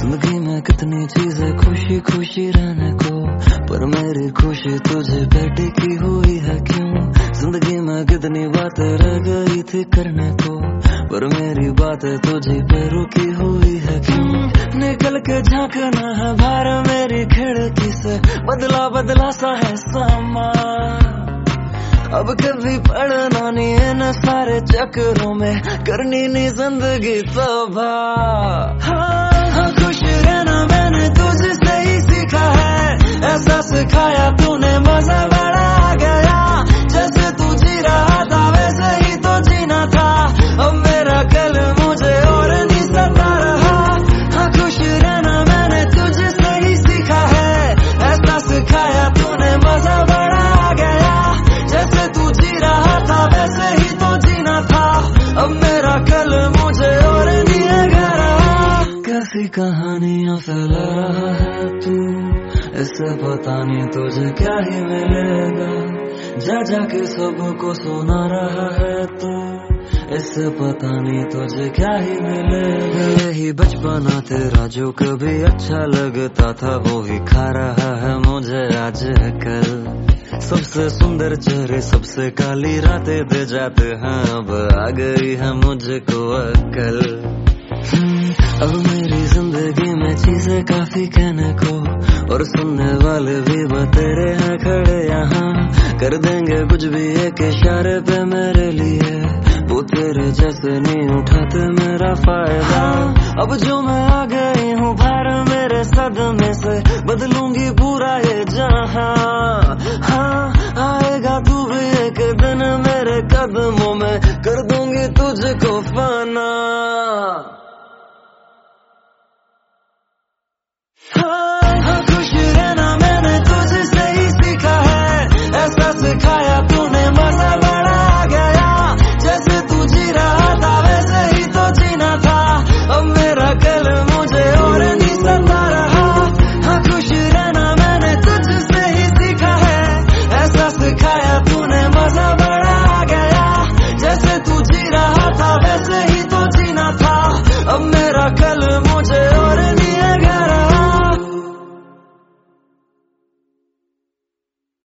जिंदगी में कितनी चीजें खुशी खुशी रहने को, पर मेरी खुशी तुझे पे टिकी हुई है क्यों। जिंदगी में कितनी बातें रह गई थी करने को, पर मेरी बातें तुझे पे रुकी हुई है क्यों। निकल के झांकना है बाहर मेरी खिड़की से, बदला बदला सा है समा, अब कभी पढ़ना नहीं इन सारे चक्करों में, करनी नहीं जिंदगी तबाह। हाँ, खुश रहना मैंने तुझसे ही सीखा है, ऐसा सिखाया तूने मजा बड़ा आ गया। जैसे तू जी रहा था वैसे ही तो जीना था, अब मेरा कल मुझे और नहीं सता रहा। हाँ, खुश रहना मैंने तुझसे ही सीखा है, ऐसा सिखाया तूने मजा बड़ा आ गया। जैसे तू जी रहा था वैसे ही तो जीना था, अब मेरा कल मुझे और नहीं है रहा। कैसी कहानियां फैला रहा है तू, इससे पता नहीं तुझे क्या ही मिलेगा। जा जाके सबको सुना रहा है तू, इससे पता नहीं तुझे क्या ही मिलेगा। यही बचपना तेरा जो कभी अच्छा लगता था, वो ही खा रहा है मुझे आज कल। सबसे सुंदर चेहरे सबसे काली रातें दे जाते हैं, अब आ गई है मुझको अक्ल। अब मेरी जिंदगी में चीजें काफी कहने को, और सुनने वाले भी बतेरे हैं खड़े यहाँ। कर देंगे कुछ भी एक इशारे पे मेरे लिए, वो तेरे जैसे नहीं उठाते मेरा फायदा। अब जो मैं आ गई हूँ बाहर मेरे सदमे से, बदलूंगी पूरा ये जहां। हाँ, आएगा तू भी एक दिन मेरे कदमों में, कर दूंगी तुझको फाना।